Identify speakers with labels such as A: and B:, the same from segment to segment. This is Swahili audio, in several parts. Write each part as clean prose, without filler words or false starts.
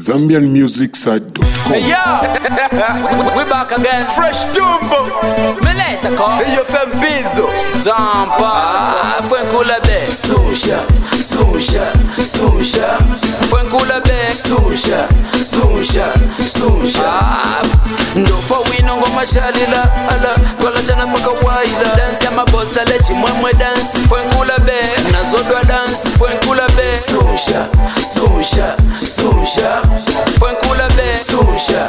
A: ZambianMusicSite.com.
B: Hey yo, we back again.
C: Fresh Dumbo.
B: Meleta ko.
C: Hey yo, Fembizo.
B: Zampa. Fue en kula be.
C: Susha.
B: Fue en kula be.
C: Susha.
B: Ndo fo wino ngoma shalila ala twala chana paka waila dance ya mabossa lechi mwemwe dance fue en kula be nazodwa dance fue en kula be.
C: Susha.
B: Fue en kula be.
C: Susha.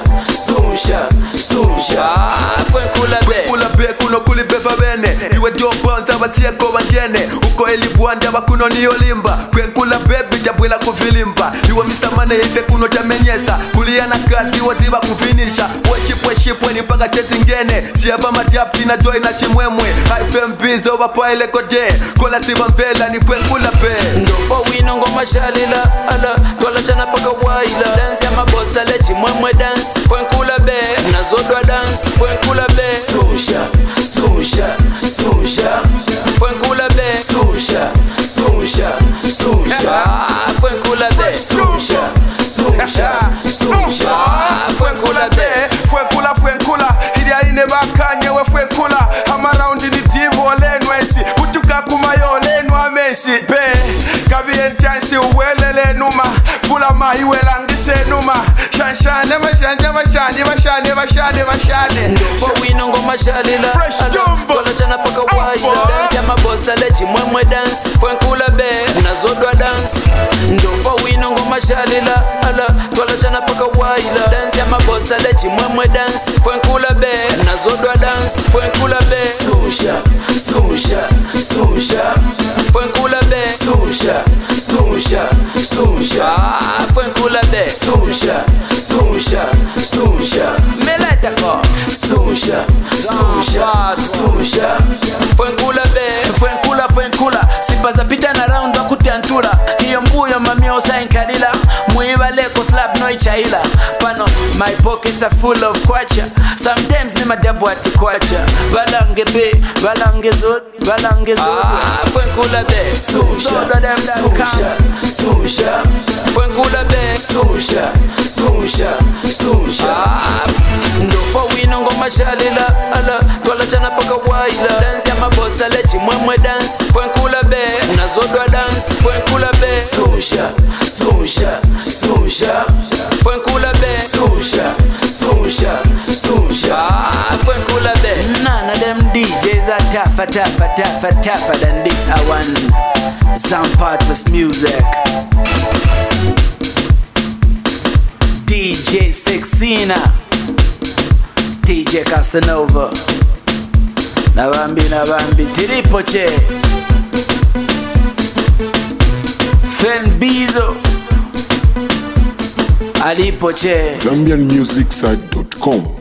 B: Fue en kula be.
C: Kula be kuno kulibeva bene. Iwe jobonza basieko bangene. Uko elibwanda bakuno ni olimba. Kula baby jabwela kuvilimba. Iwe misamane ife kuno jamenyesa. Kulia na kazi waziba kufinisha. Worship ni mpaka chezi ngene. Siaba madiapti na joy na chimwemwe. Fembizo bapa ile kode. Kola siba mvela ni kula be.
B: Ndo fo wino ngoma shalila ala twala chana paka waila dance ya mabossa lechi mwemwe dance fue en kula be nazodwa dance fue en kula be.
C: Susha.
B: Fue en kula be.
C: Susha.
B: Fue en kula be. Fue en kula be.
D: Fue kula Hidia ine bakanye we fue kula I'm around in the divo lenwesi Utuka kumayo lenwa mesi Be Gabi entiansi uwelele numa Fula mahiwe langise numa Shanshane bashane
B: Ndo wino ngoma shalila
D: Fresh Dumbo.
B: twala chana paka waila dance ya mabossa lechi mwemwe dance fue en kula be nazodwa dance ndo wino ngoma shalila ala twala chana paka waila dance ya mabossa lechi mwemwe dance fue en kula be nazodwa dance fue en kula be.
C: Susha.
B: Fue en kula be. Fue en kula be. Meleta ko. Fue en kula be. Fue en kula sipaza pita na round wakutantura hiyo mbuyo mamio sainkalila muiba leko slap no ichaila pano my pockets are full of kwacha sometimes ni madabu ati kwacha balange be balange zod fue en kula be. Fue en kula be. Ndo fo wino ngoma shalila ala twala chana paka waila dance ya mabossa lechi mwemwe dance fue en kula be nazodwa dance fue en kula be. Fue en kula be. Fue en kula be. None of them DJs are tougher than this one. Zampartwas music. DJ Sexina, DJ Casanova, Nabambi Tiripoche, Fembizo, Ali Poche.
A: ZambianMusicSite.com.